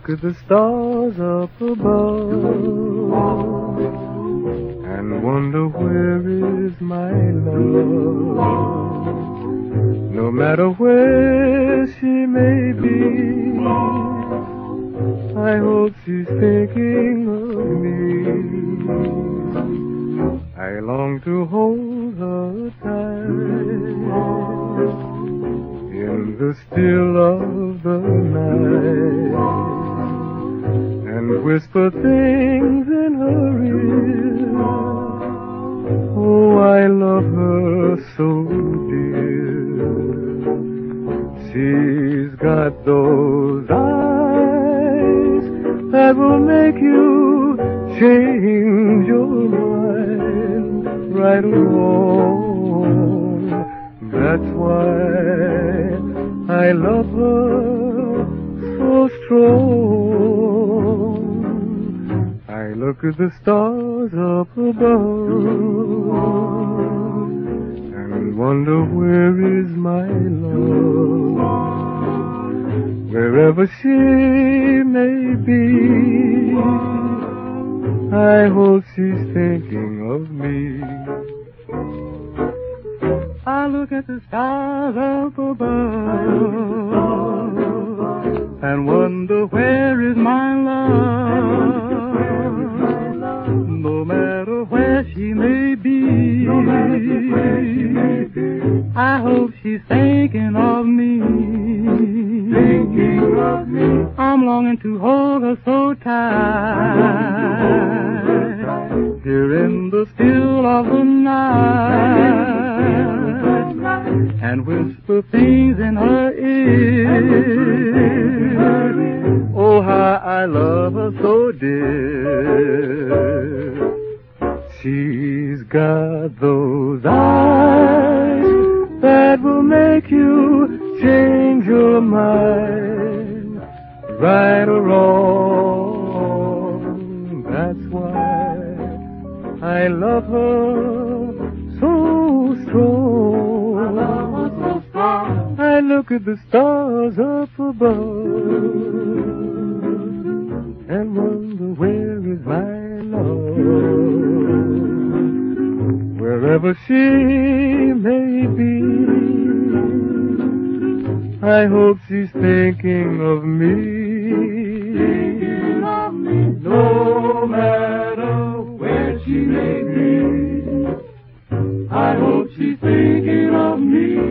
at the stars up above and wonder where is my love. No matter where she may be, I hope she's thinking of me. I long to hold her tight in the still of the night and whisper things in her ear. Oh, I love her so dear. She's got those eyes that will make you change your mind right along. That's why I love her so strong. I look at the stars up above and wonder where is my love. Wherever she may be, I hope she's thinking of me. I look at the stars up above and wonder where is my love. No matter where she may be, I hope she's thinking of me. I'm longing to hold her so tight here in the still of the night and whisper things in her ear. Oh, how I love her so dear. She's got those eyes that will make you change your mind, right or wrong. That's why I love her so strong. I look at the stars up above and wonder where is my love. Wherever she may be, I hope she's thinking of me. No matter where she may be, I hope she's thinking of me.